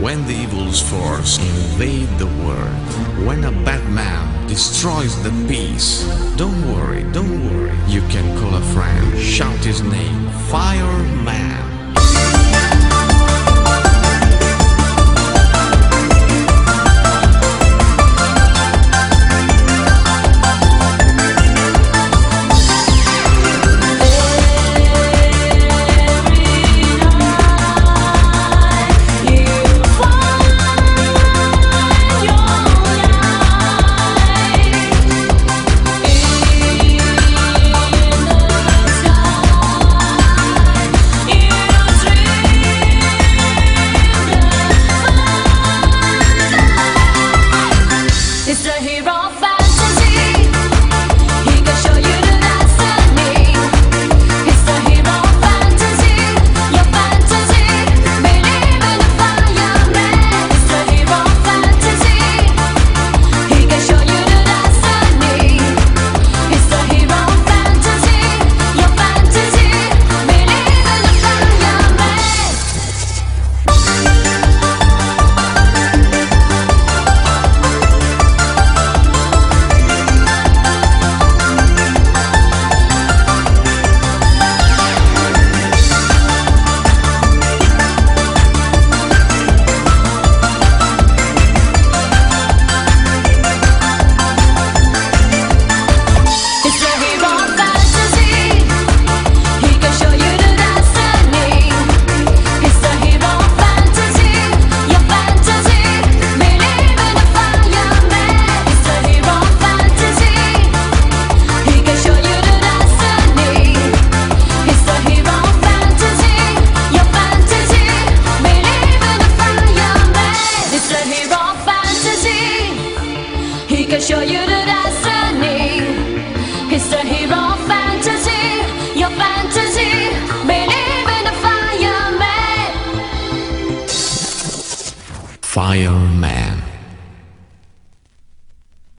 when the evil's force invade the world, when a bad man destroys the peace, don't worry, you can call a friend, shout his name, Fireman. It's a hero fantasy. He can show you the destiny. It's the hero fantasy. Your fantasy. Believe in the fireman. It's the hero fantasy. He can show you the destiny. It's the hero fantasy. Your fantasy. Believe in the fireman. It's the hero fantasy. He can show you the destiny. It's the hero fantasy. Your fantasy. Believe in the fireman. It's the hero fantasy. He can show you the destiny. It's the hero fantasy. Your fantasy. Believe in the fireman. It's the hero fantasy. He can show you the destiny. It's the hero fantasy, your fantasy. Believe in the fireman. Fireman.